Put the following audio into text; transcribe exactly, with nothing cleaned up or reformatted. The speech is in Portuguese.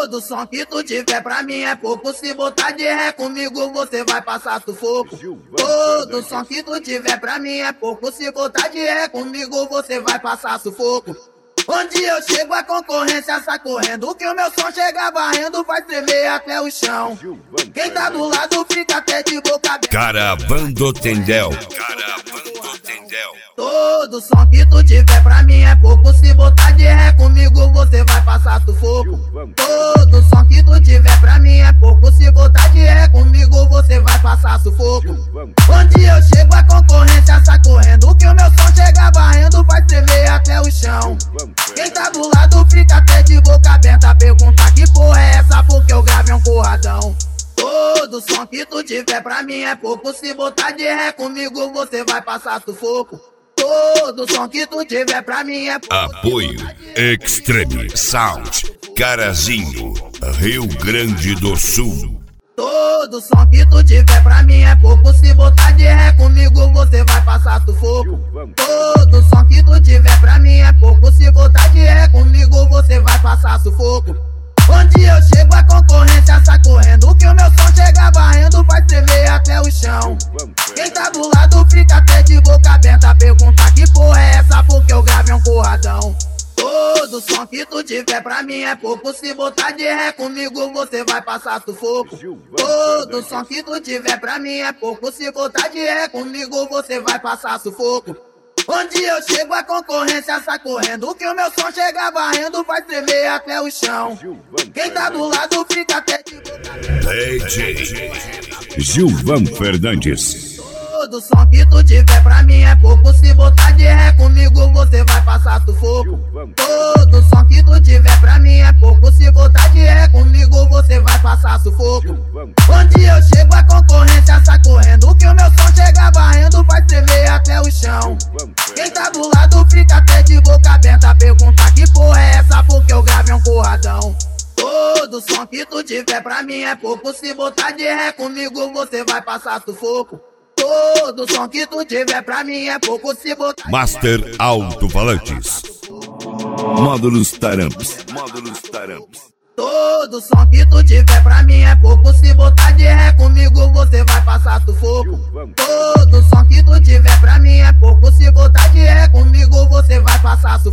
Todo som que tu tiver pra mim é pouco. Se botar de ré comigo você vai passar sufoco. Todo som que tu tiver pra mim é pouco. Se botar de ré comigo você vai passar sufoco. Onde eu chego a concorrência sai correndo. Que o meu som chega varrendo, vai tremer até o chão. Quem tá do lado fica até de boca aberta. Caravando Tendel. Caravando Tendel. Todo som que tu tiver pra mim é pouco. Se botar de ré comigo você vai passar sufoco. Todo som que tu tiver pra mim é pouco. Se botar de ré comigo você vai passar sufoco. Onde eu chego a concorrência sai correndo. Que o meu som chega varrendo, vai tremer até o chão. Quem tá do lado fica até de boca aberta. Pergunta que porra é essa, porque eu gravei um porradão. Todo som que tu tiver pra mim é pouco. Se botar de ré comigo você vai passar sufoco. Todo som que tu tiver pra mim é pouco. Apoio Extreme Sound, Carazinho, Rio Grande do Sul. Todo som que tu tiver pra mim é pouco. Se botar de ré comigo você vai passar sufoco. Todo som que tu tiver pra mim é pouco. Se botar de ré comigo você vai passar sufoco. Onde eu chego a concorrência sai correndo. Que o meu som chega varrendo, vai tremer até o chão. Quem tá do lado fica até de boca aberta. Pergunta que porra é essa, porque eu gravei um porradão. Todo som que tu tiver pra mim é pouco. Se botar de ré comigo você vai passar sufoco. Todo som que tu tiver pra mim é pouco. Se botar de ré comigo você vai passar sufoco. Onde eu chego a concorrência sai correndo. Que o meu som chega varrendo, vai tremer até o chão. Quem tá do lado fica até de boca aberta. D J Gilvan Fernandes. Todo som que tu tiver pra mim é pouco. Se botar de ré comigo você vai passar sufoco. Todo som que tu tiver pra mim é pouco. Se botar de ré comigo você vai passar sufoco. Onde eu chego a concorrência sai correndo. Que o meu som chega varrendo, vai tremer até o chão. Quem tá do lado fica até de boca aberta. Pergunta que porra é essa, porque eu gravei um porradão. Todo som que tu tiver pra mim é pouco. Se botar de ré comigo você vai passar sufoco. Todo som que tu tiver pra mim é pouco. Se botar Master Alto-Falantes. Módulos Taramps. Módulos Taramps. Todo som que tu tiver pra mim é pouco. Se botar de ré comigo você vai passar sufoco. Todo som que tu tiver pra mim é pouco. Se botar de ré comigo você vai passar sufoco.